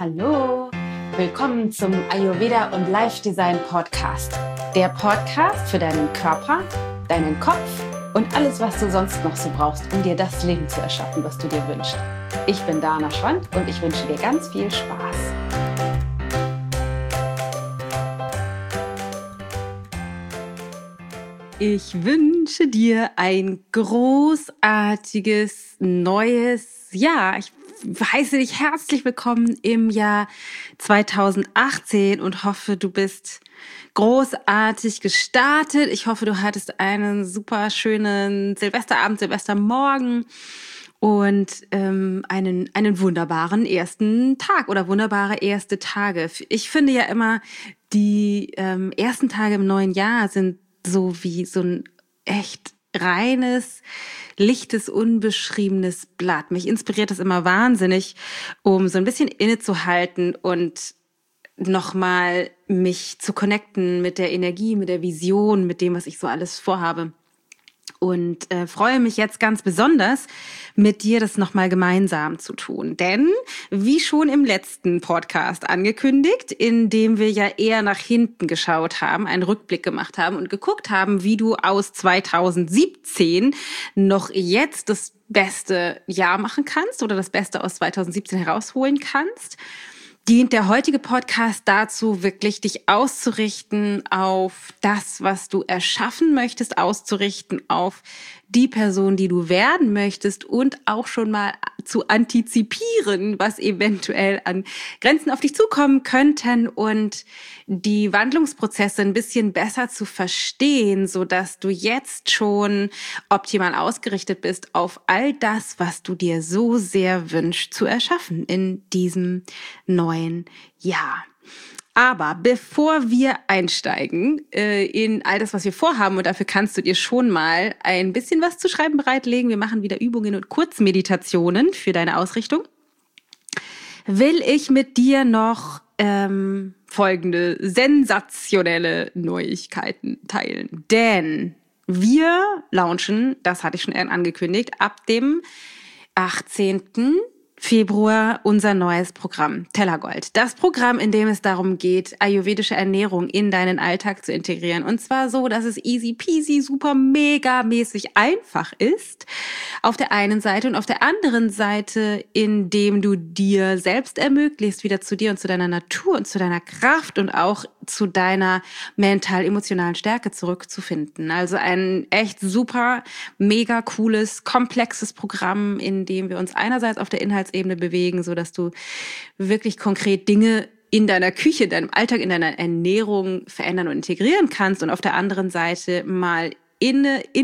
Hallo, willkommen zum Ayurveda und Life Design Podcast. Der Podcast für deinen Körper, deinen Kopf und alles, was du sonst noch so brauchst, um dir das Leben zu erschaffen, was du dir wünschst. Ich bin Dana Schwand und ich wünsche dir ganz viel Spaß. Ich wünsche dir ein großartiges neues Jahr. Ich heiße dich herzlich willkommen im Jahr 2018 und hoffe, du bist großartig gestartet. Ich hoffe, du hattest einen super schönen Silvesterabend, Silvestermorgen und einen wunderbaren ersten Tag oder wunderbare erste Tage. Ich finde ja immer, die ersten Tage im neuen Jahr sind so wie so ein echt reines, lichtes, unbeschriebenes Blatt. Mich inspiriert das immer wahnsinnig, um so ein bisschen innezuhalten und nochmal mich zu connecten mit der Energie, mit der Vision, mit dem, was ich so alles vorhabe. Und freue mich jetzt ganz besonders, mit dir das nochmal gemeinsam zu tun. Denn, wie schon im letzten Podcast angekündigt, in dem wir ja eher nach hinten geschaut haben, einen Rückblick gemacht haben und geguckt haben, wie du aus 2017 noch jetzt das beste Jahr machen kannst oder das Beste aus 2017 herausholen kannst, dient der heutige Podcast dazu, wirklich dich auszurichten auf das, was du erschaffen möchtest, auszurichten auf die Person, die du werden möchtest und auch schon mal zu antizipieren, was eventuell an Grenzen auf dich zukommen könnten und die Wandlungsprozesse ein bisschen besser zu verstehen, sodass du jetzt schon optimal ausgerichtet bist auf all das, was du dir so sehr wünschst zu erschaffen in diesem neuen Jahr. Aber bevor wir einsteigen in all das, was wir vorhaben, und dafür kannst du dir schon mal ein bisschen was zu schreiben bereitlegen, wir machen wieder Übungen und Kurzmeditationen für deine Ausrichtung, will ich mit dir noch folgende sensationelle Neuigkeiten teilen. Denn wir launchen, das hatte ich schon angekündigt, ab dem 18. Februar unser neues Programm Tellergold. Das Programm, in dem es darum geht, ayurvedische Ernährung in deinen Alltag zu integrieren. Und zwar so, dass es easy peasy, super mega mäßig einfach ist. Auf der einen Seite und auf der anderen Seite, indem du dir selbst ermöglicht, wieder zu dir und zu deiner Natur und zu deiner Kraft und auch zu deiner mental-emotionalen Stärke zurückzufinden. Also ein echt super, mega cooles, komplexes Programm, in dem wir uns einerseits auf der Inhaltsebene bewegen, so dass du wirklich konkret Dinge in deiner Küche, in deinem Alltag, in deiner Ernährung verändern und integrieren kannst und auf der anderen Seite mal in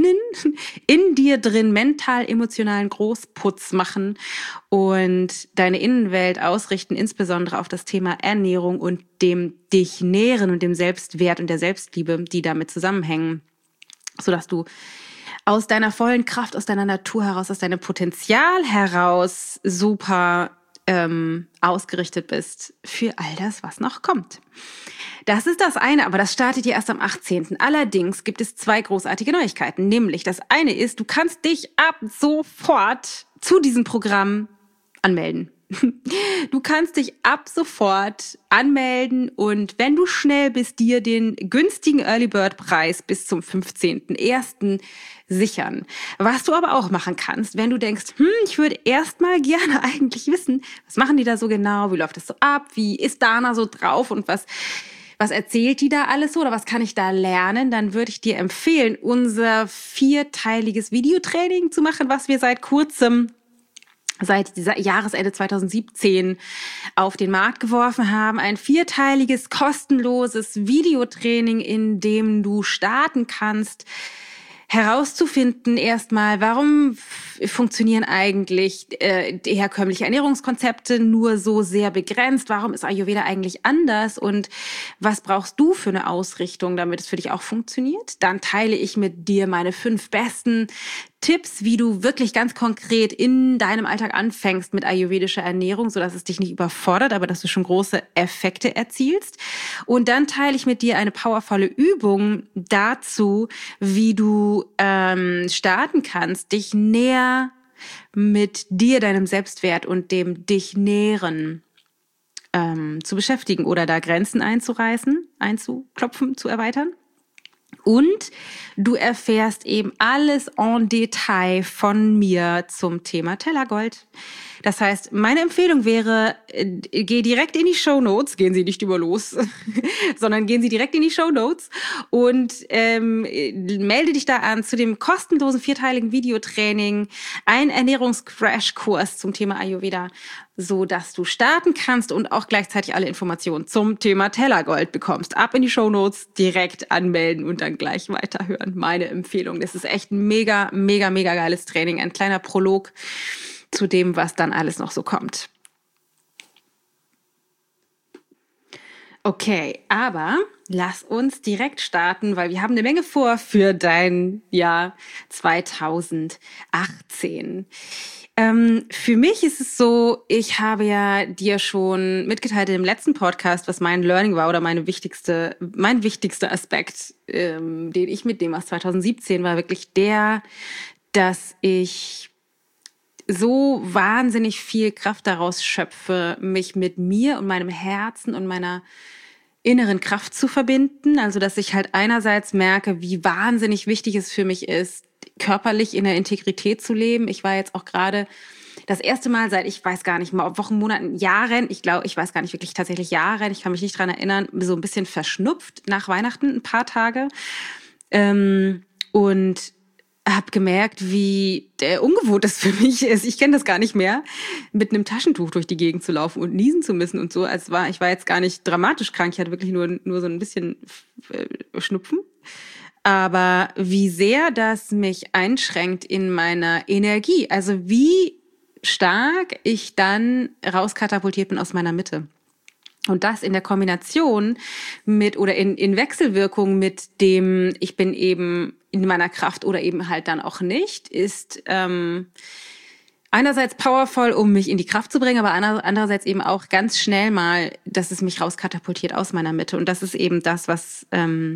dir drin mental-emotionalen Großputz machen und deine Innenwelt ausrichten, insbesondere auf das Thema Ernährung und dem dich nähren und dem Selbstwert und der Selbstliebe, die damit zusammenhängen, sodass du aus deiner vollen Kraft, aus deiner Natur heraus, aus deinem Potenzial heraus super ausgerichtet bist für all das, was noch kommt. Das ist das eine, aber das startet ja erst am 18. Allerdings gibt es zwei großartige Neuigkeiten. Nämlich das eine ist, du kannst dich ab sofort zu diesem Programm anmelden. Du kannst dich ab sofort anmelden und wenn du schnell bist, dir den günstigen Early Bird Preis bis zum 15.01. sichern. Was du aber auch machen kannst, wenn du denkst, ich würde erstmal gerne eigentlich wissen, was machen die da so genau, wie läuft das so ab, wie ist Dana so drauf und was erzählt die da alles so oder was kann ich da lernen, dann würde ich dir empfehlen, unser 4-teiliges Videotraining zu machen, was wir seit kurzem, seit dieser Jahresende 2017 auf den Markt geworfen haben. Ein 4-teiliges, kostenloses Videotraining, in dem du starten kannst, herauszufinden erstmal, warum funktionieren eigentlich die herkömmliche Ernährungskonzepte nur so sehr begrenzt? Warum ist Ayurveda eigentlich anders? Und was brauchst du für eine Ausrichtung, damit es für dich auch funktioniert? Dann teile ich mit dir meine 5 besten Tipps, wie du wirklich ganz konkret in deinem Alltag anfängst mit ayurvedischer Ernährung, sodass es dich nicht überfordert, aber dass du schon große Effekte erzielst. Und dann teile ich mit dir eine powervolle Übung dazu, wie du starten kannst, dich näher mit dir, deinem Selbstwert und dem dich nähren zu beschäftigen oder da Grenzen einzuklopfen, zu erweitern. Und du erfährst eben alles en Detail von mir zum Thema Tellergold. Das heißt, meine Empfehlung wäre, geh direkt in die Shownotes, gehen Sie nicht über los, sondern gehen Sie direkt in die Shownotes und melde dich da an zu dem kostenlosen 4-teiligen Videotraining, ein Ernährungscrashkurs zum Thema Ayurveda, so dass du starten kannst und auch gleichzeitig alle Informationen zum Thema Tellergold bekommst. Ab in die Shownotes, direkt anmelden und dann gleich weiterhören. Meine Empfehlung. Das ist echt ein mega, mega, mega geiles Training. Ein kleiner Prolog zu dem, was dann alles noch so kommt. Okay, aber lass uns direkt starten, weil wir haben eine Menge vor für dein Jahr 2018. Für mich ist es so, ich habe ja dir schon mitgeteilt in dem letzten Podcast, was mein Learning war oder mein wichtigster Aspekt, den ich mitnehme aus 2017, war wirklich der, dass ich so wahnsinnig viel Kraft daraus schöpfe, mich mit mir und meinem Herzen und meiner inneren Kraft zu verbinden. Also, dass ich halt einerseits merke, wie wahnsinnig wichtig es für mich ist, körperlich in der Integrität zu leben. Ich war jetzt auch gerade das erste Mal seit, ich weiß gar nicht mal, Wochen, Monaten, Jahren, ich weiß gar nicht wirklich tatsächlich Jahren, ich kann mich nicht dran erinnern, so ein bisschen verschnupft nach Weihnachten, ein paar Tage. Und habe gemerkt, wie ungewohnt das für mich ist. Ich kenne das gar nicht mehr, mit einem Taschentuch durch die Gegend zu laufen und niesen zu müssen und so. Ich war jetzt gar nicht dramatisch krank, ich hatte wirklich nur so ein bisschen Schnupfen. Aber wie sehr das mich einschränkt in meiner Energie, also wie stark ich dann rauskatapultiert bin aus meiner Mitte. Und das in der Kombination mit oder in Wechselwirkung mit dem, ich bin eben in meiner Kraft oder eben halt dann auch nicht, ist einerseits powerful, um mich in die Kraft zu bringen, aber andererseits eben auch ganz schnell mal, dass es mich rauskatapultiert aus meiner Mitte. Und das ist eben das, was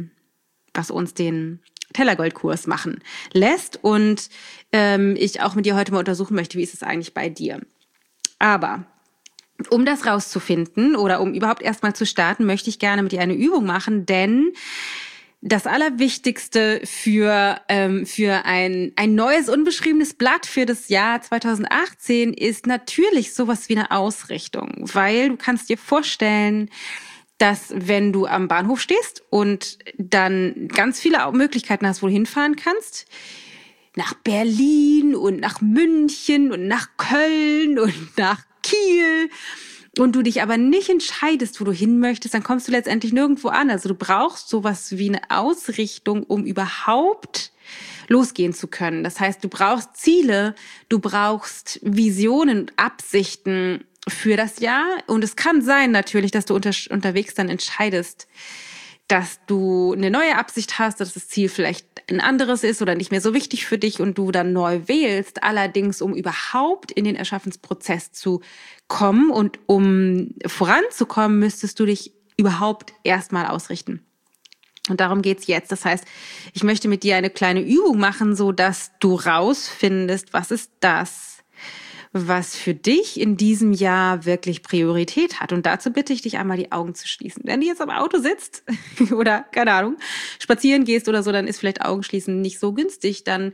uns den Tellergoldkurs machen lässt. Und ich auch mit dir heute mal untersuchen möchte, wie ist es eigentlich bei dir. Aber um das rauszufinden oder um überhaupt erstmal zu starten, möchte ich gerne mit dir eine Übung machen, denn das Allerwichtigste für ein neues, unbeschriebenes Blatt für das Jahr 2018 ist natürlich sowas wie eine Ausrichtung, weil du kannst dir vorstellen, dass wenn du am Bahnhof stehst und dann ganz viele Möglichkeiten hast, wo du hinfahren kannst, nach Berlin und nach München und nach Köln und nach Kiel und du dich aber nicht entscheidest, wo du hin möchtest, dann kommst du letztendlich nirgendwo an. Also du brauchst sowas wie eine Ausrichtung, um überhaupt losgehen zu können. Das heißt, du brauchst Ziele, du brauchst Visionen und Absichten für das Jahr. Und es kann sein natürlich, dass du unterwegs dann entscheidest, dass du eine neue Absicht hast, dass das Ziel vielleicht ein anderes ist oder nicht mehr so wichtig für dich und du dann neu wählst. Allerdings, um überhaupt in den Erschaffensprozess zu kommen und um voranzukommen, müsstest du dich überhaupt erstmal ausrichten. Und darum geht's jetzt. Das heißt, ich möchte mit dir eine kleine Übung machen, so dass du rausfindest, was ist das, was für dich in diesem Jahr wirklich Priorität hat. Und dazu bitte ich dich einmal, die Augen zu schließen. Wenn du jetzt am Auto sitzt oder, keine Ahnung, spazieren gehst oder so, dann ist vielleicht Augenschließen nicht so günstig. Dann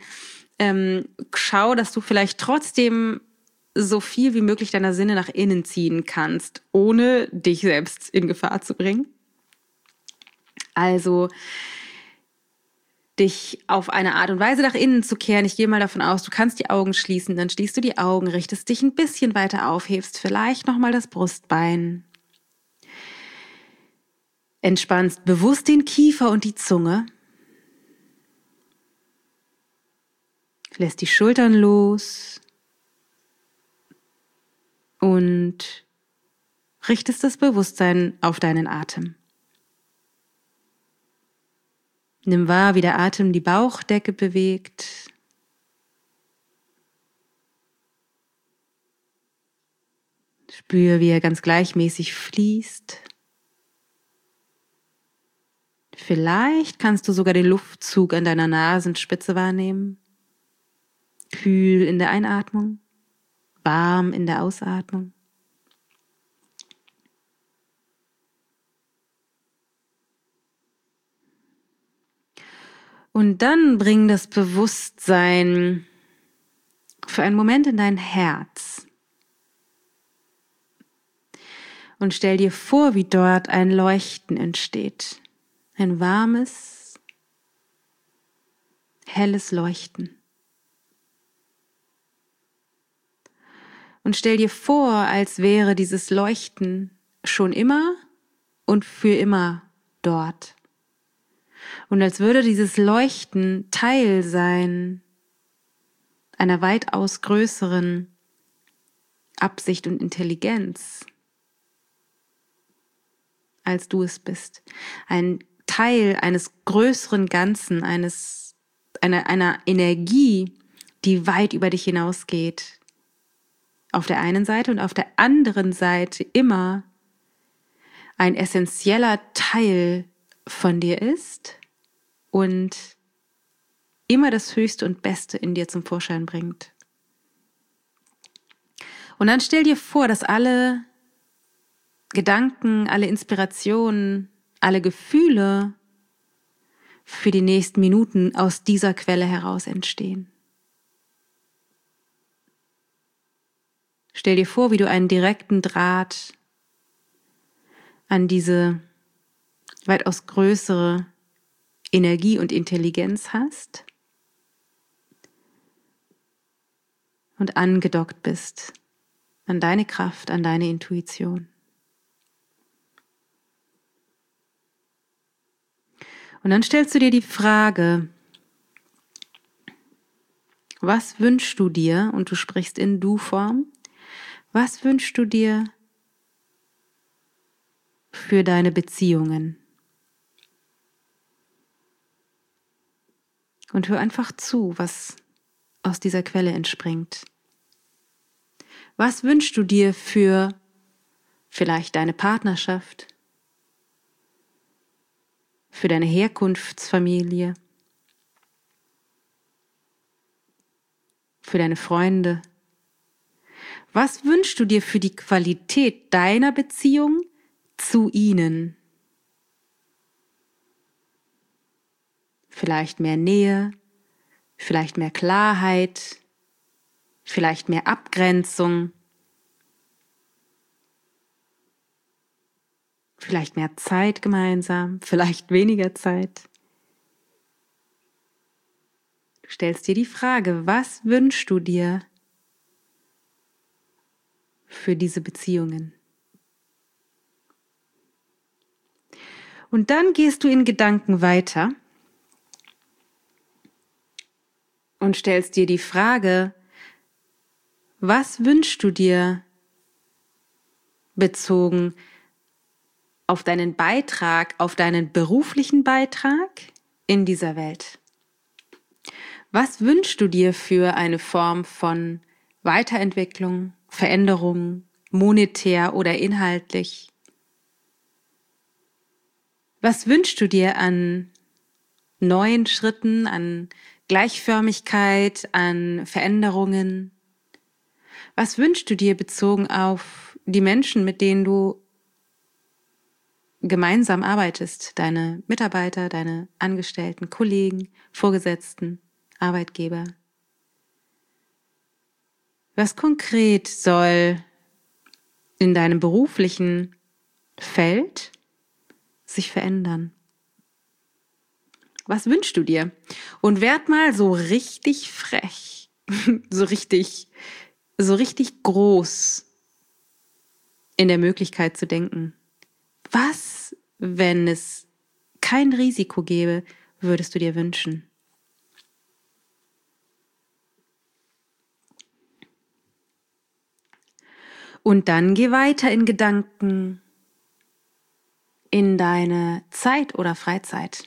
schau, dass du vielleicht trotzdem so viel wie möglich deiner Sinne nach innen ziehen kannst, ohne dich selbst in Gefahr zu bringen. Also dich auf eine Art und Weise nach innen zu kehren. Ich gehe mal davon aus, du kannst die Augen schließen, dann schließt du die Augen, richtest dich ein bisschen weiter auf, hebst vielleicht nochmal das Brustbein. Entspannst bewusst den Kiefer und die Zunge. Lässt die Schultern los und richtest das Bewusstsein auf deinen Atem. Nimm wahr, wie der Atem die Bauchdecke bewegt. Spür, wie er ganz gleichmäßig fließt. Vielleicht kannst du sogar den Luftzug an deiner Nasenspitze wahrnehmen. Kühl in der Einatmung, warm in der Ausatmung. Und dann bring das Bewusstsein für einen Moment in dein Herz. Und stell dir vor, wie dort ein Leuchten entsteht. Ein warmes, helles Leuchten. Und stell dir vor, als wäre dieses Leuchten schon immer und für immer dort. Und als würde dieses Leuchten Teil sein einer weitaus größeren Absicht und Intelligenz, als du es bist. Ein Teil eines größeren Ganzen, einer Energie, die weit über dich hinausgeht. Auf der einen Seite und auf der anderen Seite immer ein essentieller Teil von dir ist und immer das Höchste und Beste in dir zum Vorschein bringt. Und dann stell dir vor, dass alle Gedanken, alle Inspirationen, alle Gefühle für die nächsten Minuten aus dieser Quelle heraus entstehen. Stell dir vor, wie du einen direkten Draht an diese weitaus größere Energie und Intelligenz hast und angedockt bist an deine Kraft, an deine Intuition. Und dann stellst du dir die Frage, was wünschst du dir, und du sprichst in Du-Form, was wünschst du dir für deine Beziehungen? Und hör einfach zu, was aus dieser Quelle entspringt. Was wünschst du dir für vielleicht deine Partnerschaft, für deine Herkunftsfamilie, für deine Freunde? Was wünschst du dir für die Qualität deiner Beziehung zu ihnen? Vielleicht mehr Nähe, vielleicht mehr Klarheit, vielleicht mehr Abgrenzung, vielleicht mehr Zeit gemeinsam, vielleicht weniger Zeit. Du stellst dir die Frage, was wünschst du dir für diese Beziehungen? Und dann gehst du in Gedanken weiter und stellst dir die Frage, was wünschst du dir bezogen auf deinen Beitrag, auf deinen beruflichen Beitrag in dieser Welt? Was wünschst du dir für eine Form von Weiterentwicklung, Veränderung, monetär oder inhaltlich? Was wünschst du dir an neuen Schritten, an Gleichförmigkeit, an Veränderungen? Was wünschst du dir bezogen auf die Menschen, mit denen du gemeinsam arbeitest? Deine Mitarbeiter, deine Angestellten, Kollegen, Vorgesetzten, Arbeitgeber? Was konkret soll in deinem beruflichen Feld sich verändern? Was wünschst du dir? Und werd mal so richtig frech, so richtig groß in der Möglichkeit zu denken. Was, wenn es kein Risiko gäbe, würdest du dir wünschen? Und dann geh weiter in Gedanken in deine Zeit oder Freizeit.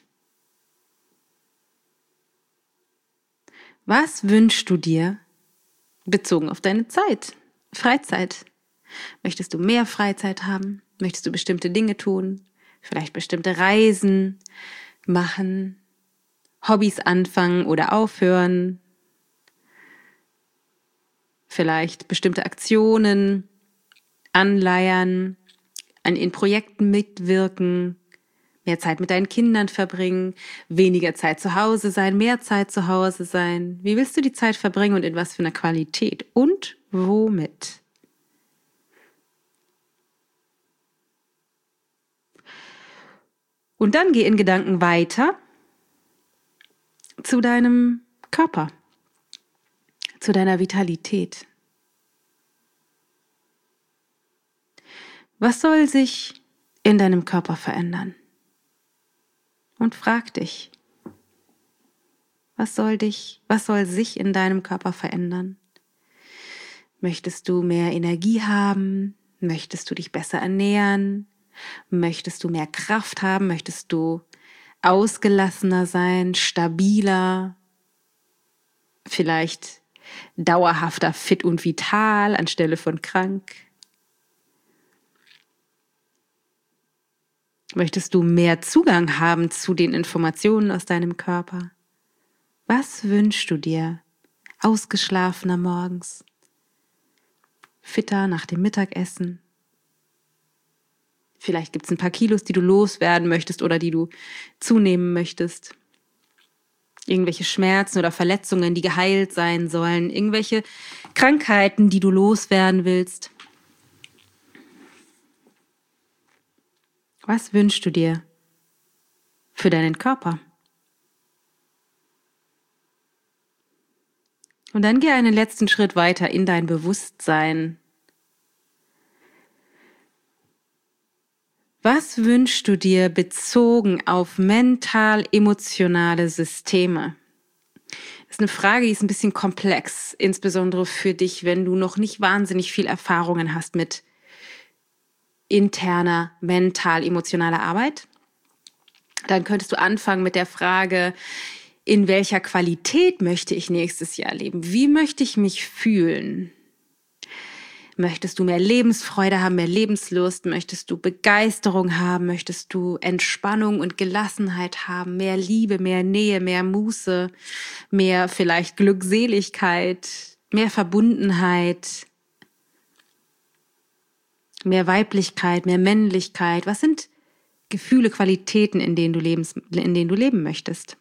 Was wünschst du dir bezogen auf deine Zeit, Freizeit? Möchtest du mehr Freizeit haben? Möchtest du bestimmte Dinge tun? Vielleicht bestimmte Reisen machen? Hobbys anfangen oder aufhören? Vielleicht bestimmte Aktionen anleiern, in Projekten mitwirken, Mehr Zeit mit deinen Kindern verbringen, weniger Zeit zu Hause sein, mehr Zeit zu Hause sein. Wie willst du die Zeit verbringen und in was für einer Qualität? Und womit? Und dann geh in Gedanken weiter zu deinem Körper, zu deiner Vitalität. Was soll sich in deinem Körper verändern? Und frag dich, was soll sich in deinem Körper verändern? Möchtest du mehr Energie haben? Möchtest du dich besser ernähren? Möchtest du mehr Kraft haben? Möchtest du ausgelassener sein, stabiler, vielleicht dauerhafter fit und vital anstelle von krank? Möchtest du mehr Zugang haben zu den Informationen aus deinem Körper? Was wünschst du dir? Ausgeschlafener morgens? Fitter nach dem Mittagessen? Vielleicht gibt es ein paar Kilos, die du loswerden möchtest oder die du zunehmen möchtest. Irgendwelche Schmerzen oder Verletzungen, die geheilt sein sollen. Irgendwelche Krankheiten, die du loswerden willst. Was wünschst du dir für deinen Körper? Und dann geh einen letzten Schritt weiter in dein Bewusstsein. Was wünschst du dir bezogen auf mental-emotionale Systeme? Das ist eine Frage, die ist ein bisschen komplex, insbesondere für dich, wenn du noch nicht wahnsinnig viel Erfahrungen hast mit interner mental-emotionaler Arbeit. Dann könntest du anfangen mit der Frage, in welcher Qualität möchte ich nächstes Jahr leben? Wie möchte ich mich fühlen? Möchtest du mehr Lebensfreude haben, mehr Lebenslust? Möchtest du Begeisterung haben? Möchtest du Entspannung und Gelassenheit haben? Mehr Liebe, mehr Nähe, mehr Muße, mehr vielleicht Glückseligkeit, mehr Verbundenheit, mehr Weiblichkeit, mehr Männlichkeit? Was sind Gefühle, Qualitäten, in denen du leben möchtest?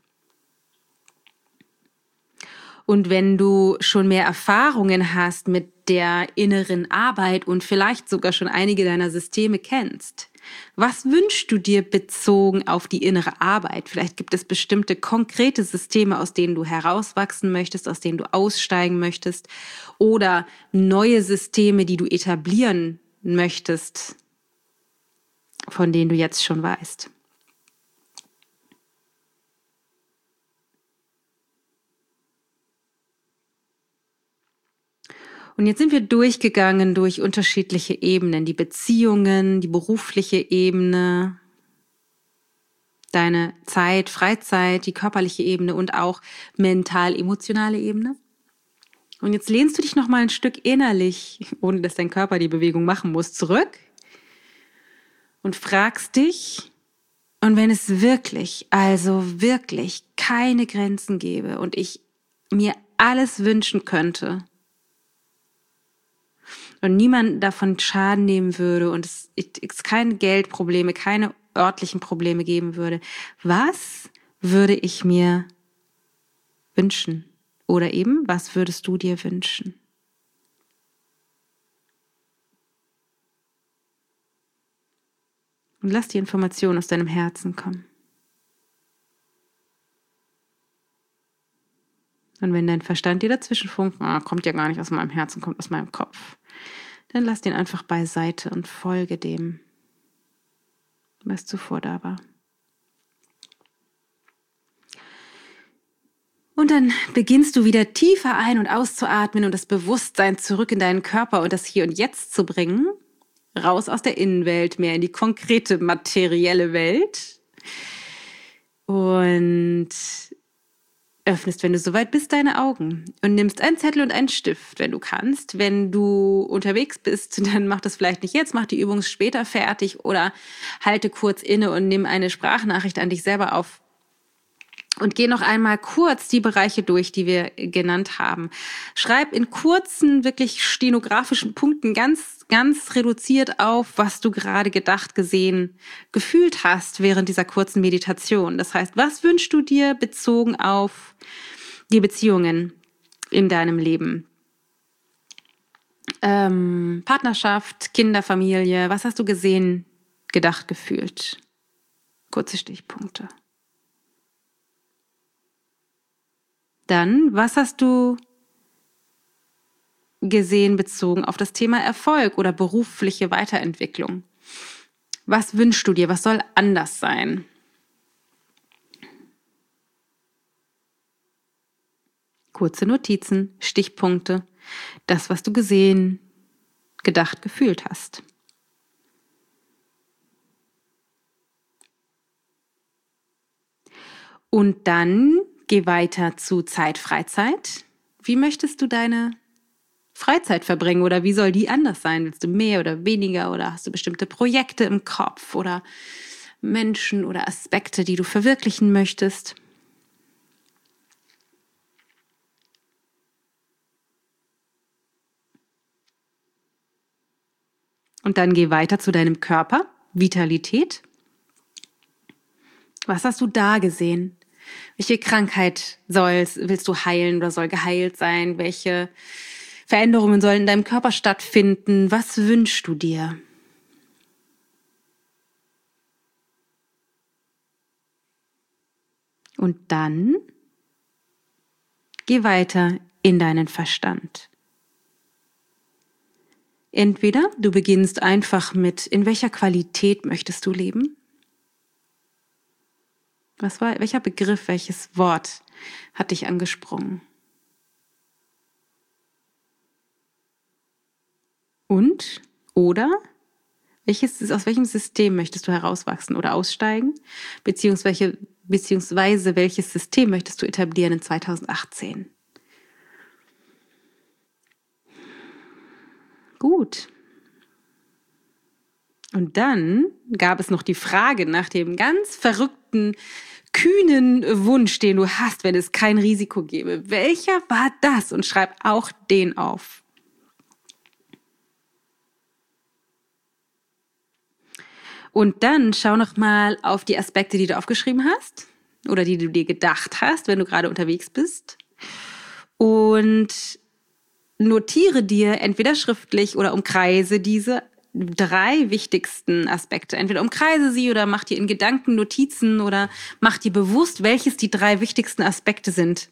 Und wenn du schon mehr Erfahrungen hast mit der inneren Arbeit und vielleicht sogar schon einige deiner Systeme kennst, was wünschst du dir bezogen auf die innere Arbeit? Vielleicht gibt es bestimmte konkrete Systeme, aus denen du herauswachsen möchtest, aus denen du aussteigen möchtest, oder neue Systeme, die du etablieren möchtest, von denen du jetzt schon weißt. Und jetzt sind wir durchgegangen durch unterschiedliche Ebenen, die Beziehungen, die berufliche Ebene, deine Zeit, Freizeit, die körperliche Ebene und auch mental-emotionale Ebene. Und jetzt lehnst du dich noch mal ein Stück innerlich, ohne dass dein Körper die Bewegung machen muss, zurück und fragst dich, und wenn es wirklich, also wirklich keine Grenzen gäbe und ich mir alles wünschen könnte, und niemand davon Schaden nehmen würde und es keine Geldprobleme, keine örtlichen Probleme geben würde, was würde ich mir wünschen? Oder eben, was würdest du dir wünschen? Und lass die Information aus deinem Herzen kommen. Und wenn dein Verstand dir dazwischen funkt, kommt ja gar nicht aus meinem Herzen, kommt aus meinem Kopf, dann lass den einfach beiseite und folge dem, was zuvor da war. Und dann beginnst du wieder tiefer ein- und auszuatmen und das Bewusstsein zurück in deinen Körper und das Hier und Jetzt zu bringen, raus aus der Innenwelt, mehr in die konkrete, materielle Welt. Und öffnest, wenn du soweit bist, deine Augen und nimmst einen Zettel und einen Stift, wenn du kannst. Wenn du unterwegs bist, dann mach das vielleicht nicht jetzt, mach die Übung später fertig oder halte kurz inne und nimm eine Sprachnachricht an dich selber auf. Und geh noch einmal kurz die Bereiche durch, die wir genannt haben. Schreib in kurzen, wirklich stenografischen Punkten ganz ganz reduziert auf, was du gerade gedacht, gesehen, gefühlt hast während dieser kurzen Meditation. Das heißt, was wünschst du dir bezogen auf die Beziehungen in deinem Leben? Partnerschaft, Kinder, Familie, was hast du gesehen, gedacht, gefühlt? Kurze Stichpunkte. Dann, was hast du gesehen bezogen auf das Thema Erfolg oder berufliche Weiterentwicklung? Was wünschst du dir? Was soll anders sein? Kurze Notizen, Stichpunkte, das, was du gesehen, gedacht, gefühlt hast. Und dann geh weiter zu Zeit, Freizeit. Wie möchtest du deine Freizeit verbringen oder wie soll die anders sein? Willst du mehr oder weniger oder hast du bestimmte Projekte im Kopf oder Menschen oder Aspekte, die du verwirklichen möchtest? Und dann geh weiter zu deinem Körper, Vitalität. Was hast du da gesehen? Welche Krankheit willst du heilen oder soll geheilt sein? Welche Veränderungen sollen in deinem Körper stattfinden? Was wünschst du dir? Und dann geh weiter in deinen Verstand. Entweder du beginnst einfach mit, in welcher Qualität möchtest du leben? Welcher Begriff, welches Wort hat dich angesprungen? Und, oder, aus welchem System möchtest du herauswachsen oder aussteigen? Beziehungsweise welches System möchtest du etablieren in 2018? Gut. Und dann gab es noch die Frage nach dem ganz verrückten, kühnen Wunsch, den du hast, wenn es kein Risiko gäbe. Welcher war das? Und schreib auch den auf. Und dann schau noch mal auf die Aspekte, die du aufgeschrieben hast oder die du dir gedacht hast, wenn du gerade unterwegs bist. Und notiere dir entweder schriftlich oder umkreise diese 3 wichtigsten Aspekte. Entweder umkreise sie oder mach dir in Gedanken Notizen oder mach dir bewusst, welches die 3 wichtigsten Aspekte sind.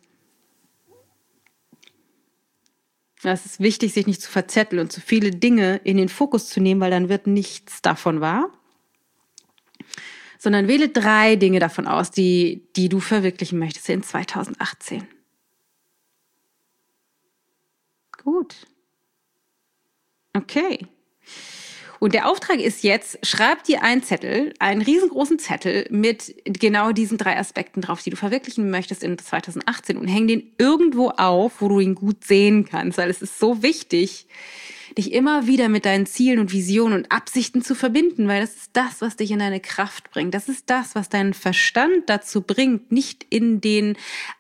Es ist wichtig, sich nicht zu verzetteln und zu viele Dinge in den Fokus zu nehmen, weil dann wird nichts davon wahr. Sondern wähle 3 Dinge davon aus, die du verwirklichen möchtest in 2018. Gut. Okay. Und der Auftrag ist jetzt, schreib dir einen riesengroßen Zettel mit genau diesen 3 Aspekten drauf, die du verwirklichen möchtest in 2018 und häng den irgendwo auf, wo du ihn gut sehen kannst, weil es ist so wichtig, dich immer wieder mit deinen Zielen und Visionen und Absichten zu verbinden, weil das ist das, was dich in deine Kraft bringt. Das ist das, was deinen Verstand dazu bringt, nicht in den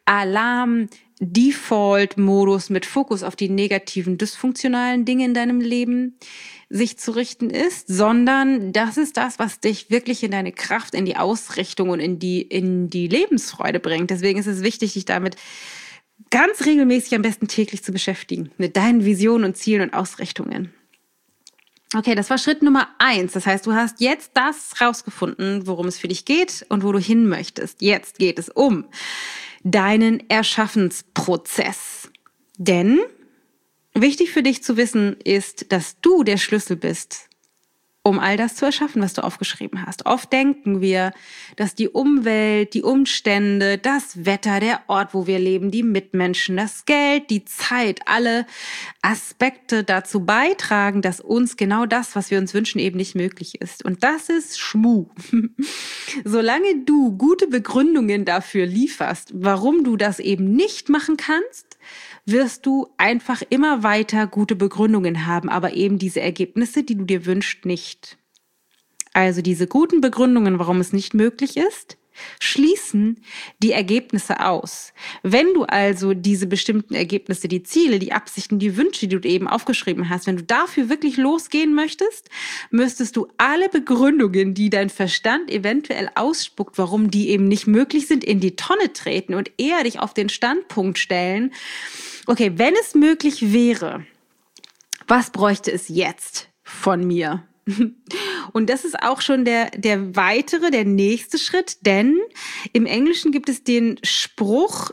Alarm-Default-Modus mit Fokus auf die negativen, dysfunktionalen Dinge in deinem Leben sich zu richten ist, sondern das ist das, was dich wirklich in deine Kraft, in die Ausrichtung und in die Lebensfreude bringt. Deswegen ist es wichtig, dich damit ganz regelmäßig, am besten täglich zu beschäftigen, mit deinen Visionen und Zielen und Ausrichtungen. Okay, das war Schritt Nummer 1. Das heißt, du hast jetzt das rausgefunden, worum es für dich geht und wo du hin möchtest. Jetzt geht es um deinen Erschaffensprozess. Denn wichtig für dich zu wissen ist, dass du der Schlüssel bist, um all das zu erschaffen, was du aufgeschrieben hast. Oft denken wir, dass die Umwelt, die Umstände, das Wetter, der Ort, wo wir leben, die Mitmenschen, das Geld, die Zeit, alle Aspekte dazu beitragen, dass uns genau das, was wir uns wünschen, eben nicht möglich ist. Und das ist Schmuh. Solange du gute Begründungen dafür lieferst, warum du das eben nicht machen kannst, wirst du einfach immer weiter gute Begründungen haben, aber eben diese Ergebnisse, die du dir wünschst, nicht. Also diese guten Begründungen, warum es nicht möglich ist, schließen die Ergebnisse aus. Wenn du also diese bestimmten Ergebnisse, die Ziele, die Absichten, die Wünsche, die du eben aufgeschrieben hast, wenn du dafür wirklich losgehen möchtest, müsstest du alle Begründungen, die dein Verstand eventuell ausspuckt, warum die eben nicht möglich sind, in die Tonne treten und eher dich auf den Standpunkt stellen, okay, wenn es möglich wäre, was bräuchte es jetzt von mir? Und das ist auch schon der nächste Schritt, denn im Englischen gibt es den Spruch,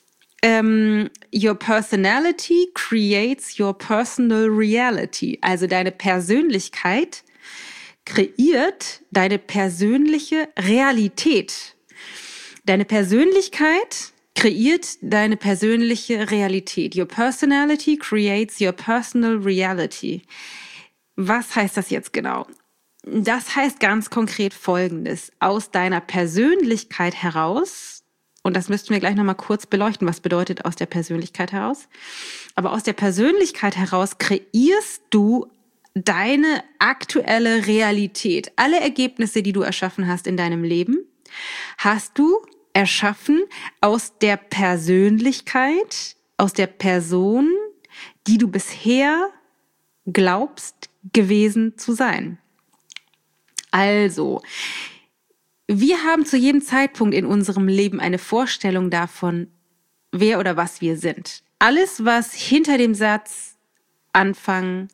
your personality creates your personal reality. Also deine Persönlichkeit kreiert deine persönliche Realität. Deine Persönlichkeit kreiert deine persönliche Realität. Your personality creates your personal reality. Was heißt das jetzt genau? Das heißt ganz konkret Folgendes. Aus deiner Persönlichkeit heraus, und das müssten wir gleich nochmal kurz beleuchten, was bedeutet aus der Persönlichkeit heraus, aber aus der Persönlichkeit heraus kreierst du deine aktuelle Realität. Alle Ergebnisse, die du erschaffen hast in deinem Leben, hast du erschaffen aus der Persönlichkeit, aus der Person, die du bisher glaubst, gewesen zu sein. Also, wir haben zu jedem Zeitpunkt in unserem Leben eine Vorstellung davon, wer oder was wir sind. Alles, was hinter dem Satzanfang,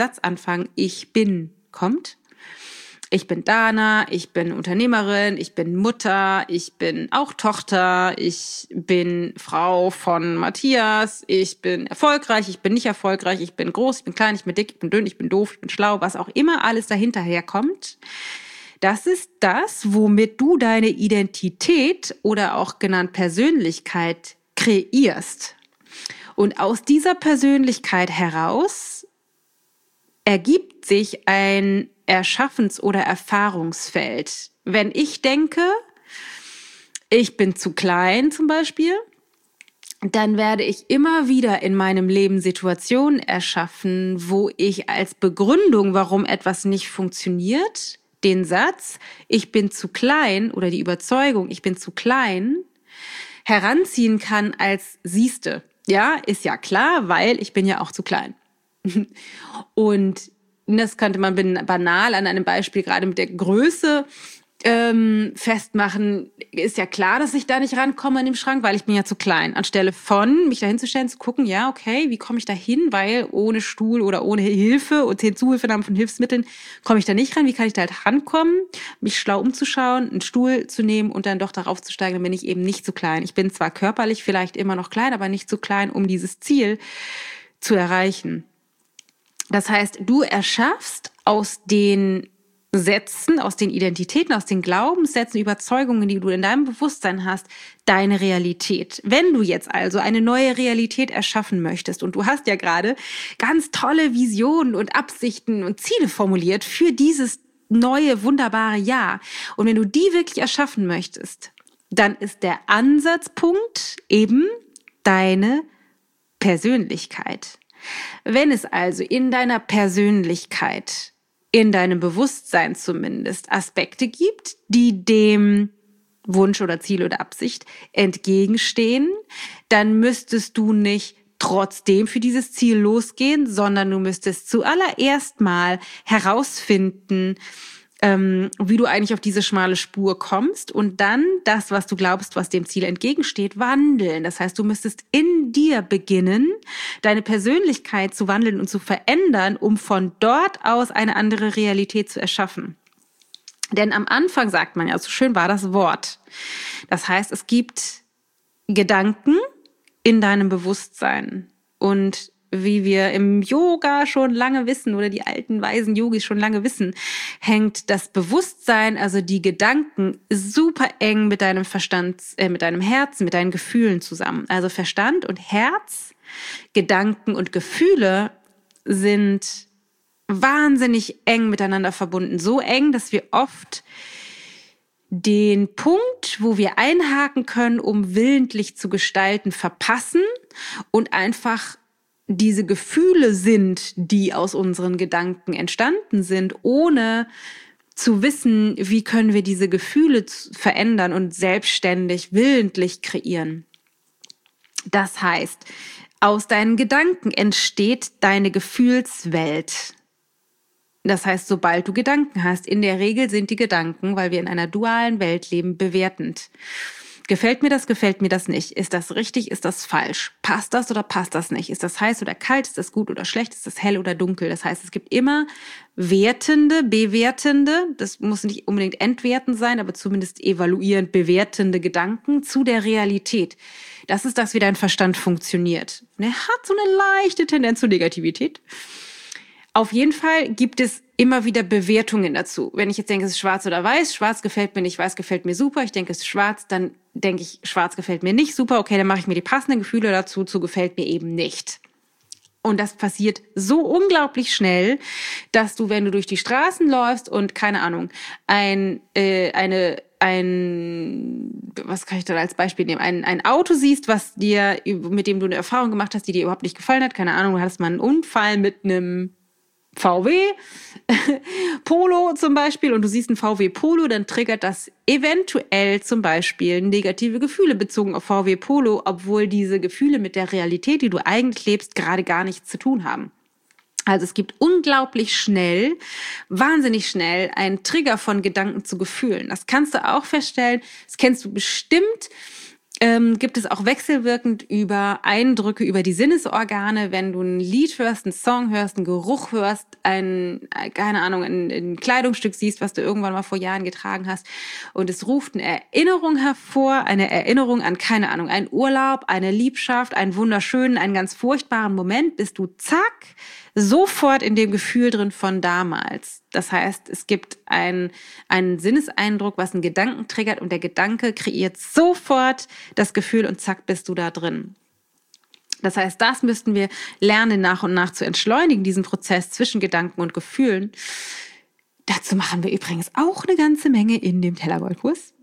ich bin, kommt. Ich bin Dana, ich bin Unternehmerin, ich bin Mutter, ich bin auch Tochter, ich bin Frau von Matthias, ich bin erfolgreich, ich bin nicht erfolgreich, ich bin groß, ich bin klein, ich bin dick, ich bin dünn, ich bin doof, ich bin schlau, was auch immer alles dahinterher kommt. Das ist das, womit du deine Identität oder auch genannt Persönlichkeit kreierst. Und aus dieser Persönlichkeit heraus ergibt sich ein Erschaffens- oder Erfahrungsfeld. Wenn ich denke, ich bin zu klein zum Beispiel, dann werde ich immer wieder in meinem Leben Situationen erschaffen, wo ich als Begründung, warum etwas nicht funktioniert, den Satz, ich bin zu klein oder die Überzeugung, ich bin zu klein, heranziehen kann als siehste. Ja, ist ja klar, weil ich bin ja auch zu klein. Und das könnte man banal an einem Beispiel gerade mit der Größe festmachen. Ist ja klar, dass ich da nicht rankomme an dem Schrank, weil ich bin ja zu klein. Anstelle von mich da hinzustellen, zu gucken, ja, okay, wie komme ich da hin, weil ohne Stuhl oder ohne Hilfe und Zuhilfenahme von Hilfsmitteln komme ich da nicht ran. Wie kann ich da halt rankommen, mich schlau umzuschauen, einen Stuhl zu nehmen und dann doch darauf zu steigen, dann bin ich eben nicht zu klein. Ich bin zwar körperlich vielleicht immer noch klein, aber nicht zu klein, um dieses Ziel zu erreichen. Das heißt, du erschaffst aus den Sätzen, aus den Identitäten, aus den Glaubenssätzen, Überzeugungen, die du in deinem Bewusstsein hast, deine Realität. Wenn du jetzt also eine neue Realität erschaffen möchtest und du hast ja gerade ganz tolle Visionen und Absichten und Ziele formuliert für dieses neue, wunderbare Jahr und wenn du die wirklich erschaffen möchtest, dann ist der Ansatzpunkt eben deine Persönlichkeit. Wenn es also in deiner Persönlichkeit, in deinem Bewusstsein zumindest Aspekte gibt, die dem Wunsch oder Ziel oder Absicht entgegenstehen, dann müsstest du nicht trotzdem für dieses Ziel losgehen, sondern du müsstest zuallererst mal herausfinden, wie du eigentlich auf diese schmale Spur kommst und dann das, was du glaubst, was dem Ziel entgegensteht, wandeln. Das heißt, du müsstest in dir beginnen, deine Persönlichkeit zu wandeln und zu verändern, um von dort aus eine andere Realität zu erschaffen. Denn am Anfang sagt man ja, so schön war das Wort. Das heißt, es gibt Gedanken in deinem Bewusstsein und wie wir im Yoga schon lange wissen oder die alten weisen Yogis schon lange wissen, hängt das Bewusstsein, also die Gedanken, super eng mit deinem Verstand, mit deinem Herzen, mit deinen Gefühlen zusammen. Also Verstand und Herz, Gedanken und Gefühle sind wahnsinnig eng miteinander verbunden. So eng, dass wir oft den Punkt, wo wir einhaken können, um willentlich zu gestalten, verpassen und einfach diese Gefühle sind, die aus unseren Gedanken entstanden sind, ohne zu wissen, wie können wir diese Gefühle verändern und selbstständig, willentlich kreieren. Das heißt, aus deinen Gedanken entsteht deine Gefühlswelt. Das heißt, sobald du Gedanken hast, in der Regel sind die Gedanken, weil wir in einer dualen Welt leben, bewertend. Gefällt mir das nicht? Ist das richtig, ist das falsch? Passt das oder passt das nicht? Ist das heiß oder kalt? Ist das gut oder schlecht? Ist das hell oder dunkel? Das heißt, es gibt immer wertende, bewertende, das muss nicht unbedingt entwertend sein, aber zumindest evaluierend bewertende Gedanken zu der Realität. Das ist das, wie dein Verstand funktioniert. Und er hat so eine leichte Tendenz zur Negativität. Auf jeden Fall gibt es immer wieder Bewertungen dazu. Wenn ich jetzt denke, es ist schwarz oder weiß, schwarz gefällt mir nicht, weiß gefällt mir super. Ich denke, es ist schwarz, dann denke ich, schwarz gefällt mir nicht super. Okay, dann mache ich mir die passenden Gefühle dazu, zu gefällt mir eben nicht. Und das passiert so unglaublich schnell, dass du, wenn du durch die Straßen läufst und, keine Ahnung, was kann ich da als Beispiel nehmen? Ein Auto siehst, mit dem du eine Erfahrung gemacht hast, die dir überhaupt nicht gefallen hat. Keine Ahnung, du hattest mal einen Unfall mit einem VW Polo zum Beispiel und du siehst einen VW Polo, dann triggert das eventuell zum Beispiel negative Gefühle bezogen auf VW Polo, obwohl diese Gefühle mit der Realität, die du eigentlich lebst, gerade gar nichts zu tun haben. Also es gibt unglaublich schnell, wahnsinnig schnell einen Trigger von Gedanken zu Gefühlen. Das kannst du auch feststellen, das kennst du bestimmt. Gibt es auch wechselwirkend über Eindrücke, über die Sinnesorgane, wenn du ein Lied hörst, einen Song hörst, einen Geruch hörst, ein Kleidungsstück siehst, was du irgendwann mal vor Jahren getragen hast und es ruft eine Erinnerung hervor, eine Erinnerung an, keine Ahnung, einen Urlaub, eine Liebschaft, einen wunderschönen, einen ganz furchtbaren Moment, bist du zack, sofort in dem Gefühl drin von damals. Das heißt, es gibt einen Sinneseindruck, was einen Gedanken triggert und der Gedanke kreiert sofort das Gefühl und zack, bist du da drin. Das heißt, das müssten wir lernen, nach und nach zu entschleunigen, diesen Prozess zwischen Gedanken und Gefühlen. Dazu machen wir übrigens auch eine ganze Menge in dem Tellergold-Kurs.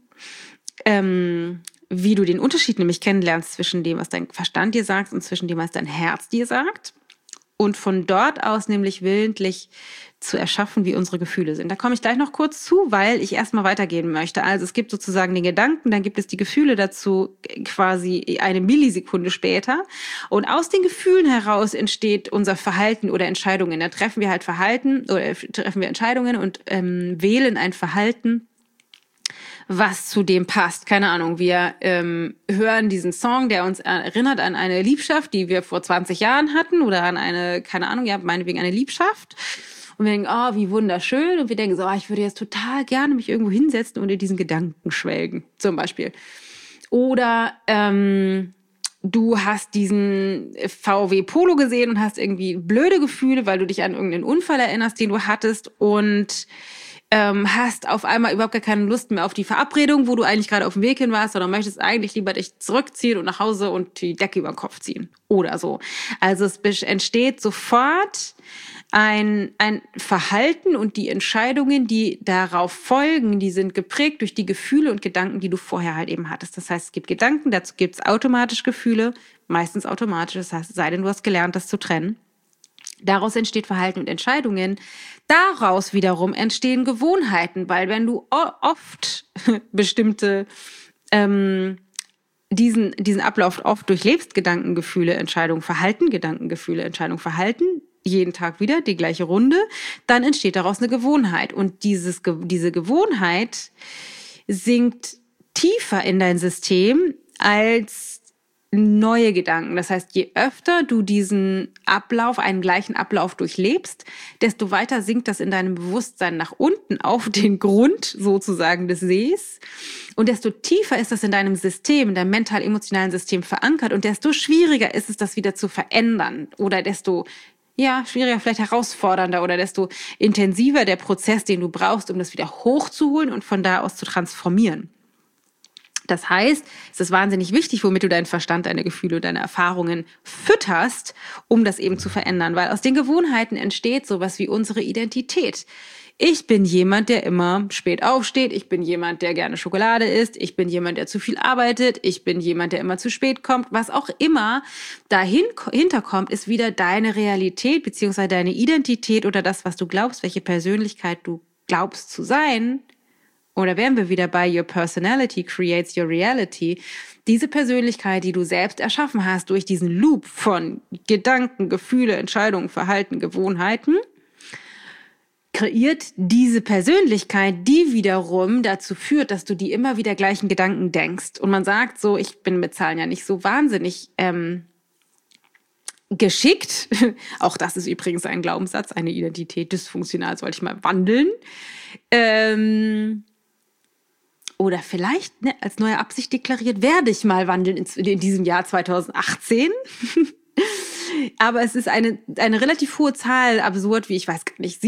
Wie du den Unterschied nämlich kennenlernst zwischen dem, was dein Verstand dir sagt und zwischen dem, was dein Herz dir sagt. Und von dort aus nämlich willentlich zu erschaffen, wie unsere Gefühle sind. Da komme ich gleich noch kurz zu, weil ich erstmal weitergehen möchte. Also es gibt sozusagen den Gedanken, dann gibt es die Gefühle dazu quasi eine Millisekunde später. Und aus den Gefühlen heraus entsteht unser Verhalten oder Entscheidungen. Da treffen wir Entscheidungen und wählen ein Verhalten, was zu dem passt. Keine Ahnung, wir hören diesen Song, der uns erinnert an eine Liebschaft, die wir vor 20 Jahren hatten oder an eine, keine Ahnung, ja, meinetwegen eine Liebschaft. Und wir denken, oh, wie wunderschön. Und wir denken so, ich würde jetzt total gerne mich irgendwo hinsetzen und in diesen Gedanken schwelgen, zum Beispiel. Oder du hast diesen VW Polo gesehen und hast irgendwie blöde Gefühle, weil du dich an irgendeinen Unfall erinnerst, den du hattest und hast auf einmal überhaupt gar keine Lust mehr auf die Verabredung, wo du eigentlich gerade auf dem Weg hin warst, sondern möchtest eigentlich lieber dich zurückziehen und nach Hause und die Decke über den Kopf ziehen oder so. Also es entsteht sofort ein Verhalten und die Entscheidungen, die darauf folgen, die sind geprägt durch die Gefühle und Gedanken, die du vorher halt eben hattest. Das heißt, es gibt Gedanken, dazu gibt es automatisch Gefühle, meistens automatisch, das heißt, sei denn, du hast gelernt, das zu trennen. Daraus entsteht Verhalten und Entscheidungen. Daraus wiederum entstehen Gewohnheiten, weil wenn du oft bestimmte diesen Ablauf oft durchlebst, Gedanken, Gefühle, Entscheidung, Verhalten, Gedanken, Gefühle, Entscheidung, Verhalten, jeden Tag wieder die gleiche Runde, dann entsteht daraus eine Gewohnheit. Und diese Gewohnheit sinkt tiefer in dein System als neue Gedanken. Das heißt, je öfter du diesen Ablauf, einen gleichen Ablauf durchlebst, desto weiter sinkt das in deinem Bewusstsein nach unten auf den Grund sozusagen des Sees. Und desto tiefer ist das in deinem System, in deinem mental-emotionalen System verankert und desto schwieriger ist es, das wieder zu verändern oder desto schwieriger, vielleicht herausfordernder oder desto intensiver der Prozess, den du brauchst, um das wieder hochzuholen und von da aus zu transformieren. Das heißt, es ist wahnsinnig wichtig, womit du deinen Verstand, deine Gefühle, deine Erfahrungen fütterst, um das eben zu verändern. Weil aus den Gewohnheiten entsteht sowas wie unsere Identität. Ich bin jemand, der immer spät aufsteht. Ich bin jemand, der gerne Schokolade isst. Ich bin jemand, der zu viel arbeitet. Ich bin jemand, der immer zu spät kommt. Was auch immer dahinter kommt, ist wieder deine Realität beziehungsweise deine Identität oder das, was du glaubst, welche Persönlichkeit du glaubst zu sein, oder wären wir wieder bei Your Personality creates your reality, diese Persönlichkeit, die du selbst erschaffen hast durch diesen Loop von Gedanken, Gefühle, Entscheidungen, Verhalten, Gewohnheiten, kreiert diese Persönlichkeit, die wiederum dazu führt, dass du die immer wieder gleichen Gedanken denkst. Und man sagt so, ich bin mit Zahlen ja nicht so wahnsinnig geschickt. Auch das ist übrigens ein Glaubenssatz, eine Identität dysfunktional, sollte ich mal wandeln. Oder vielleicht als neue Absicht deklariert, werde ich mal wandeln in diesem Jahr 2018. Aber es ist eine relativ hohe Zahl, absurd, wie ich weiß gar nicht,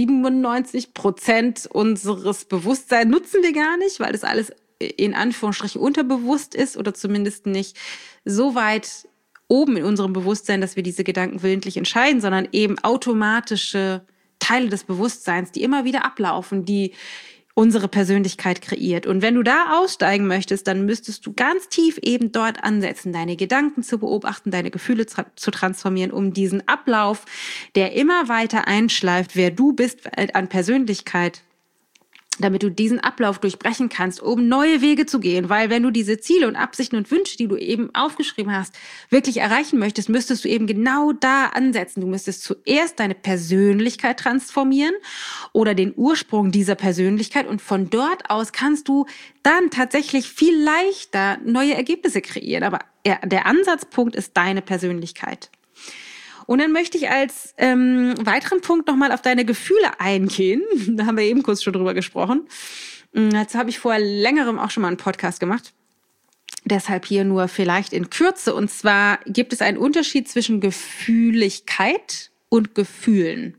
97% unseres Bewusstseins nutzen wir gar nicht, weil das alles in Anführungsstrichen unterbewusst ist oder zumindest nicht so weit oben in unserem Bewusstsein, dass wir diese Gedanken willentlich entscheiden, sondern eben automatische Teile des Bewusstseins, die immer wieder ablaufen, die unsere Persönlichkeit kreiert. Und wenn du da aussteigen möchtest, dann müsstest du ganz tief eben dort ansetzen, deine Gedanken zu beobachten, deine Gefühle zu transformieren, um diesen Ablauf, der immer weiter einschleift, wer du bist an Persönlichkeit, damit du diesen Ablauf durchbrechen kannst, um neue Wege zu gehen. Weil wenn du diese Ziele und Absichten und Wünsche, die du eben aufgeschrieben hast, wirklich erreichen möchtest, müsstest du eben genau da ansetzen. Du müsstest zuerst deine Persönlichkeit transformieren oder den Ursprung dieser Persönlichkeit und von dort aus kannst du dann tatsächlich viel leichter neue Ergebnisse kreieren. Aber der Ansatzpunkt ist deine Persönlichkeit. Und dann möchte ich als weiteren Punkt nochmal auf deine Gefühle eingehen. Da haben wir eben kurz schon drüber gesprochen. Dazu habe ich vor längerem auch schon mal einen Podcast gemacht. Deshalb hier nur vielleicht in Kürze. Und zwar gibt es einen Unterschied zwischen Gefühligkeit und Gefühlen.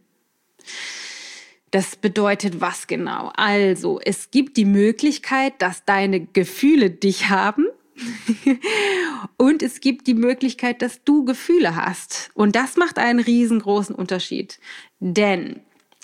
Das bedeutet was genau? Also, es gibt die Möglichkeit, dass deine Gefühle dich haben. Und es gibt die Möglichkeit, dass du Gefühle hast. Und das macht einen riesengroßen Unterschied. Denn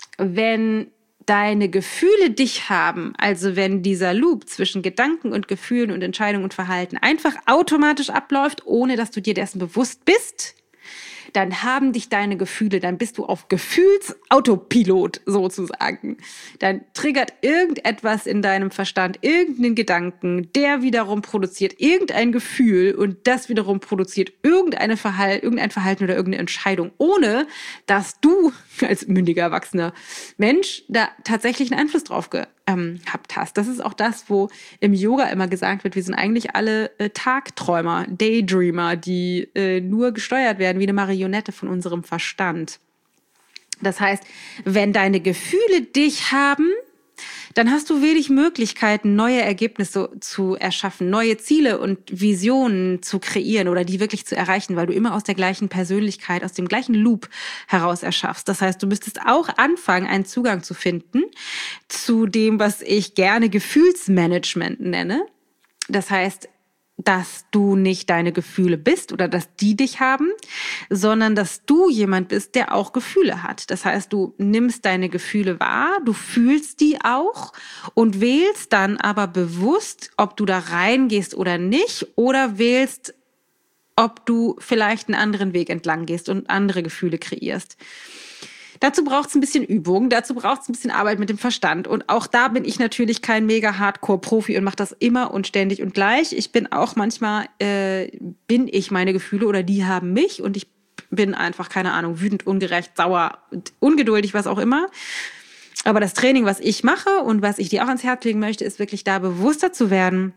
wenn deine Gefühle dich haben, also wenn dieser Loop zwischen Gedanken und Gefühlen und Entscheidungen und Verhalten einfach automatisch abläuft, ohne dass du dir dessen bewusst bist, dann haben dich deine Gefühle, dann bist du auf Gefühlsautopilot sozusagen. Dann triggert irgendetwas in deinem Verstand, irgendeinen Gedanken, der wiederum produziert irgendein Gefühl und das wiederum produziert irgendein Verhalten oder irgendeine Entscheidung, ohne dass du als mündiger, erwachsener Mensch da tatsächlich einen Einfluss drauf gehabt hast. Das ist auch das, wo im Yoga immer gesagt wird, wir sind eigentlich alle Tagträumer, Daydreamer, die nur gesteuert werden wie eine Marionette von unserem Verstand. Das heißt, wenn deine Gefühle dich haben, dann hast du wenig Möglichkeiten, neue Ergebnisse zu erschaffen, neue Ziele und Visionen zu kreieren oder die wirklich zu erreichen, weil du immer aus der gleichen Persönlichkeit, aus dem gleichen Loop heraus erschaffst. Das heißt, du müsstest auch anfangen, einen Zugang zu finden zu dem, was ich gerne Gefühlsmanagement nenne. Das heißt, dass du nicht deine Gefühle bist oder dass die dich haben, sondern dass du jemand bist, der auch Gefühle hat. Das heißt, du nimmst deine Gefühle wahr, du fühlst die auch und wählst dann aber bewusst, ob du da reingehst oder nicht oder wählst, ob du vielleicht einen anderen Weg entlang gehst und andere Gefühle kreierst. Dazu braucht es ein bisschen Übung, dazu braucht es ein bisschen Arbeit mit dem Verstand. Und auch da bin ich natürlich kein mega Hardcore-Profi und mache das immer und ständig und gleich. Ich bin auch manchmal, bin ich meine Gefühle oder die haben mich und ich bin einfach, keine Ahnung, wütend, ungerecht, sauer, ungeduldig, was auch immer. Aber das Training, was ich mache und was ich dir auch ans Herz legen möchte, ist wirklich da bewusster zu werden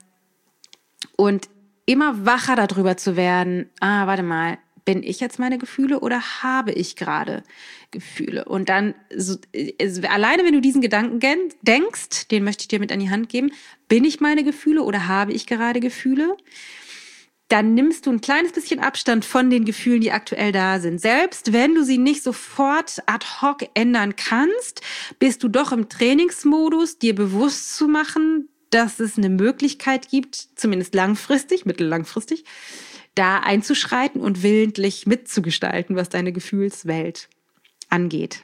und immer wacher darüber zu werden, warte mal, bin ich jetzt meine Gefühle oder habe ich gerade Gefühle? Und dann, alleine wenn du diesen Gedanken denkst, den möchte ich dir mit an die Hand geben, bin ich meine Gefühle oder habe ich gerade Gefühle? Dann nimmst du ein kleines bisschen Abstand von den Gefühlen, die aktuell da sind. Selbst wenn du sie nicht sofort ad hoc ändern kannst, bist du doch im Trainingsmodus, dir bewusst zu machen, dass es eine Möglichkeit gibt, zumindest langfristig, mittellangfristig, da einzuschreiten und willentlich mitzugestalten, was deine Gefühlswelt angeht.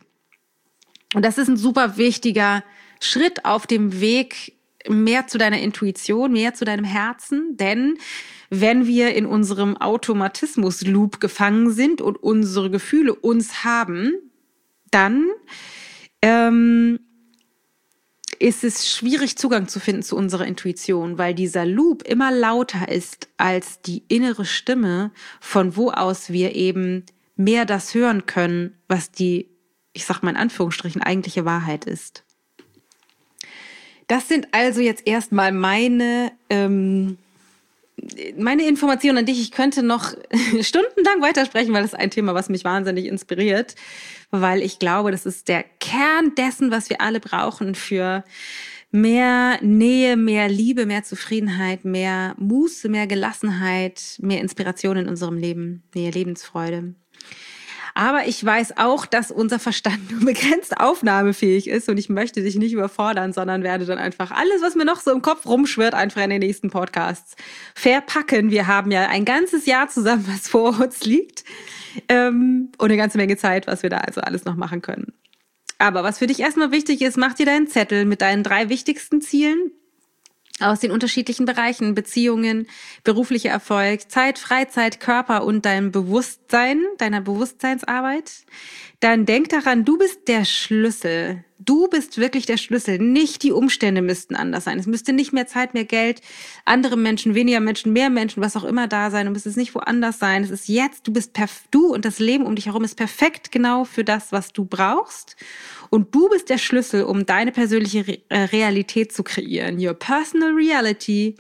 Und das ist ein super wichtiger Schritt auf dem Weg mehr zu deiner Intuition, mehr zu deinem Herzen, denn wenn wir in unserem Automatismus-Loop gefangen sind und unsere Gefühle uns haben, dann ist es schwierig, Zugang zu finden zu unserer Intuition, weil dieser Loop immer lauter ist als die innere Stimme, von wo aus wir eben mehr das hören können, was die, ich sag mal in Anführungsstrichen, eigentliche Wahrheit ist. Das sind also jetzt erstmal meine Informationen an dich. Ich könnte noch stundenlang weitersprechen, weil das ist ein Thema, was mich wahnsinnig inspiriert, weil ich glaube, das ist der Kern dessen, was wir alle brauchen für mehr Nähe, mehr Liebe, mehr Zufriedenheit, mehr Muße, mehr Gelassenheit, mehr Inspiration in unserem Leben, mehr Lebensfreude. Aber ich weiß auch, dass unser Verstand nur begrenzt aufnahmefähig ist und ich möchte dich nicht überfordern, sondern werde dann einfach alles, was mir noch so im Kopf rumschwirrt, einfach in den nächsten Podcasts verpacken. Wir haben ja ein ganzes Jahr zusammen, was vor uns liegt und eine ganze Menge Zeit, was wir da also alles noch machen können. Aber was für dich erstmal wichtig ist, mach dir deinen Zettel mit deinen 3 wichtigsten Zielen aus den unterschiedlichen Bereichen, Beziehungen, beruflicher Erfolg, Zeit, Freizeit, Körper und deinem Bewusstsein, deiner Bewusstseinsarbeit. Dann denk daran, du bist der Schlüssel. Du bist wirklich der Schlüssel. Nicht die Umstände müssten anders sein. Es müsste nicht mehr Zeit, mehr Geld, andere Menschen, weniger Menschen, mehr Menschen, was auch immer da sein. Du müsstest nicht woanders sein. Es ist jetzt, du und das Leben um dich herum ist perfekt genau für das, was du brauchst. Und du bist der Schlüssel, um deine persönliche Realität zu kreieren. Your personal reality,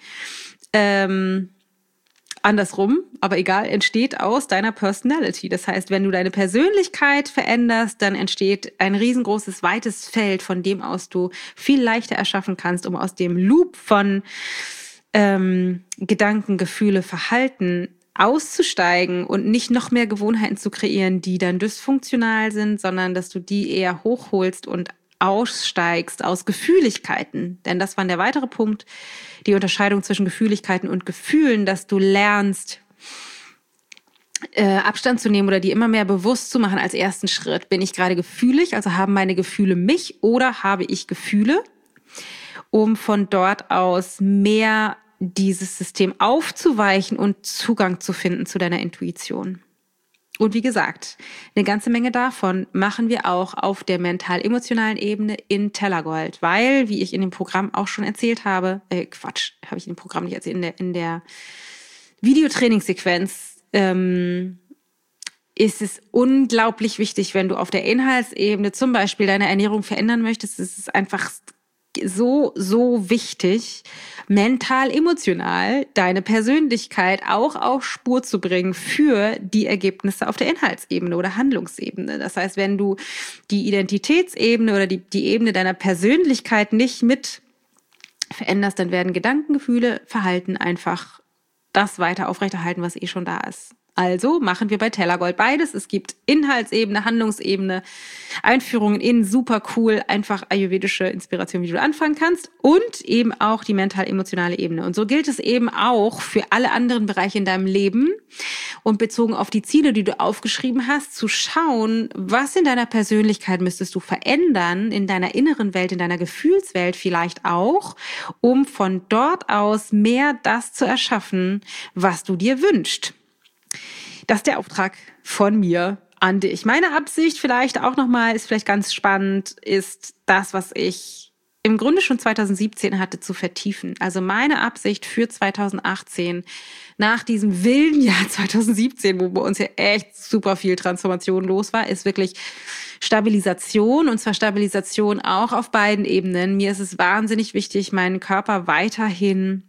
andersrum, aber egal, entsteht aus deiner Personality. Das heißt, wenn du deine Persönlichkeit veränderst, dann entsteht ein riesengroßes, weites Feld, von dem aus du viel leichter erschaffen kannst, um aus dem Loop von Gedanken, Gefühle, Verhalten auszusteigen und nicht noch mehr Gewohnheiten zu kreieren, die dann dysfunktional sind, sondern dass du die eher hochholst und aussteigst aus Gefühligkeiten. Denn das war der weitere Punkt, die Unterscheidung zwischen Gefühligkeiten und Gefühlen, dass du lernst, Abstand zu nehmen oder die immer mehr bewusst zu machen als ersten Schritt. Bin ich gerade gefühlig, also haben meine Gefühle mich oder habe ich Gefühle, um von dort aus mehr dieses System aufzuweichen und Zugang zu finden zu deiner Intuition. Und wie gesagt, eine ganze Menge davon machen wir auch auf der mental-emotionalen Ebene in Tellergold, weil, wie ich in dem Programm auch schon erzählt habe, habe ich in dem Programm nicht erzählt, in der Videotrainingssequenz ist es unglaublich wichtig, wenn du auf der Inhaltsebene zum Beispiel deine Ernährung verändern möchtest, ist es einfach so wichtig, mental, emotional deine Persönlichkeit auch auf Spur zu bringen für die Ergebnisse auf der Inhaltsebene oder Handlungsebene. Das heißt, wenn du die Identitätsebene oder die Ebene deiner Persönlichkeit nicht mit veränderst, dann werden Gedanken, Gefühle, Verhalten einfach das weiter aufrechterhalten, was schon da ist. Also machen wir bei Tellergold beides. Es gibt Inhaltsebene, Handlungsebene, Einführungen in super cool, einfach ayurvedische Inspiration, wie du anfangen kannst und eben auch die mental-emotionale Ebene. Und so gilt es eben auch für alle anderen Bereiche in deinem Leben und bezogen auf die Ziele, die du aufgeschrieben hast, zu schauen, was in deiner Persönlichkeit müsstest du verändern, in deiner inneren Welt, in deiner Gefühlswelt vielleicht auch, um von dort aus mehr das zu erschaffen, was du dir wünschst. Das ist der Auftrag von mir an dich. Meine Absicht vielleicht auch nochmal, ist vielleicht ganz spannend, ist das, was ich im Grunde schon 2017 hatte, zu vertiefen. Also meine Absicht für 2018, nach diesem wilden Jahr 2017, wo bei uns ja echt super viel Transformation los war, ist wirklich Stabilisation, und zwar Stabilisation auch auf beiden Ebenen. Mir ist es wahnsinnig wichtig, meinen Körper weiterhin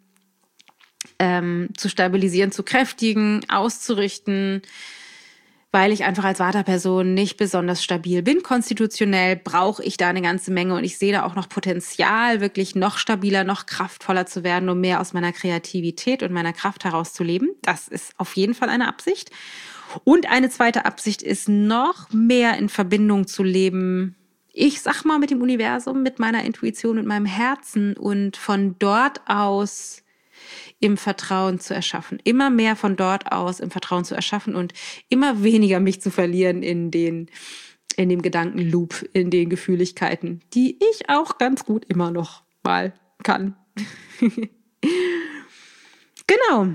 zu stabilisieren, zu kräftigen, auszurichten, weil ich einfach als Vata-Person nicht besonders stabil bin. Konstitutionell brauche ich da eine ganze Menge und ich sehe da auch noch Potenzial, wirklich noch stabiler, noch kraftvoller zu werden, um mehr aus meiner Kreativität und meiner Kraft herauszuleben. Das ist auf jeden Fall eine Absicht. Und eine zweite Absicht ist, noch mehr in Verbindung zu leben, ich sag mal, mit dem Universum, mit meiner Intuition, mit meinem Herzen und von dort aus im Vertrauen zu erschaffen. Immer mehr von dort aus im Vertrauen zu erschaffen und immer weniger mich zu verlieren in dem Gedankenloop, in den Gefühligkeiten, die ich auch ganz gut immer noch mal kann. Genau.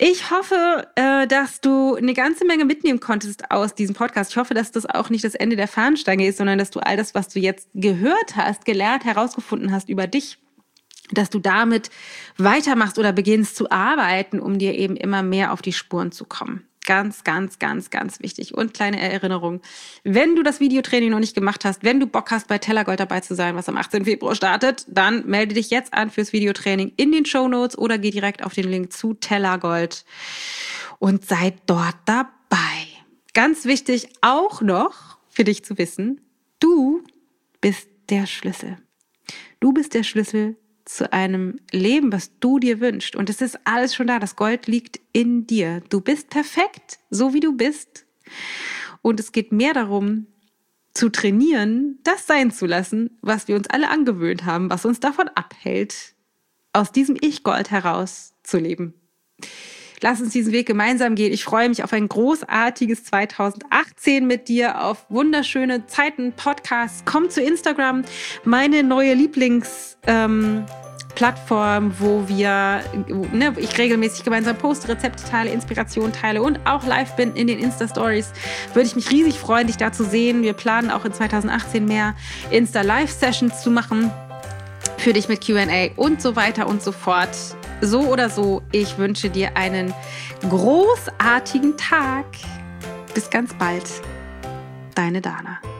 Ich hoffe, dass du eine ganze Menge mitnehmen konntest aus diesem Podcast. Ich hoffe, dass das auch nicht das Ende der Fahnenstange ist, sondern dass du all das, was du jetzt gehört hast, gelernt, herausgefunden hast über dich, dass du damit weitermachst oder beginnst zu arbeiten, um dir eben immer mehr auf die Spuren zu kommen. Ganz, ganz, ganz, ganz wichtig. Und kleine Erinnerung, wenn du das Videotraining noch nicht gemacht hast, wenn du Bock hast, bei Tellergold dabei zu sein, was am 18. Februar startet, dann melde dich jetzt an fürs Videotraining in den Shownotes oder geh direkt auf den Link zu Tellergold und sei dort dabei. Ganz wichtig auch noch für dich zu wissen, du bist der Schlüssel. Du bist der Schlüssel zu einem Leben, was du dir wünschst. Und es ist alles schon da. Das Gold liegt in dir. Du bist perfekt, so wie du bist. Und es geht mehr darum, zu trainieren, das sein zu lassen, was wir uns alle angewöhnt haben, was uns davon abhält, aus diesem Ich-Gold heraus zu leben. Lass uns diesen Weg gemeinsam gehen. Ich freue mich auf ein großartiges 2018 mit dir, auf wunderschöne Zeiten, Podcasts. Komm zu Instagram, meine neue Lieblingsplattform, wo ich regelmäßig gemeinsam poste, Rezepte teile, Inspiration teile und auch live bin in den Insta-Stories. Würde ich mich riesig freuen, dich da zu sehen. Wir planen auch in 2018 mehr Insta-Live-Sessions zu machen für dich mit Q&A und so weiter und so fort. So oder so, ich wünsche dir einen großartigen Tag. Bis ganz bald. Deine Dana.